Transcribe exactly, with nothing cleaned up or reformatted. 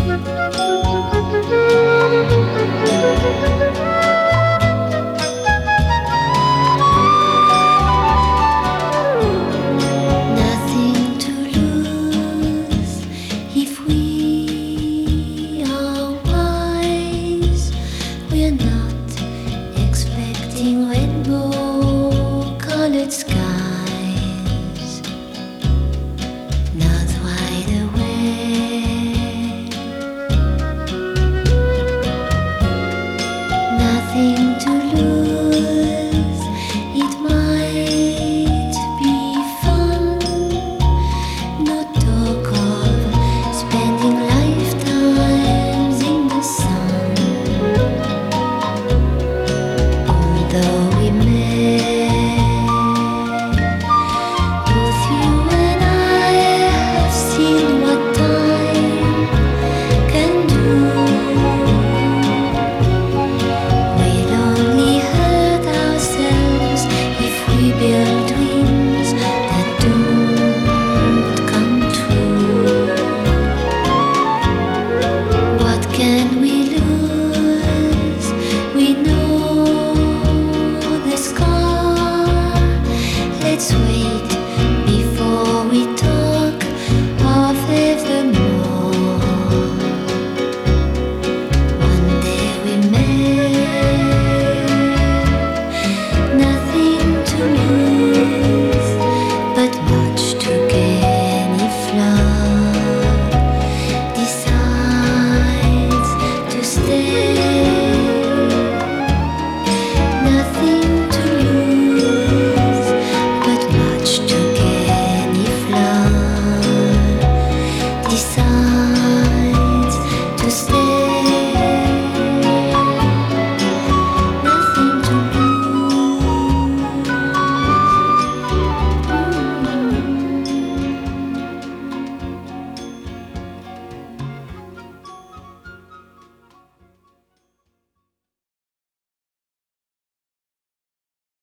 Nothing to lose if we are wise. We're not expecting rainbow-colored skies, not wide awake. Nothing to lose, it might be fun. No talk of spending lifetimes in the sun. Although we may, both you and I have seen what time can do. We'll only hurt ourselves if we build dreams that don't come true. What can we lose? We know the scar. Let's wait before we talk of evermore. One day we may, nothing to lose, but much to gain if love decides to stay. Nothing to lose, but much to gain if love decides to stay.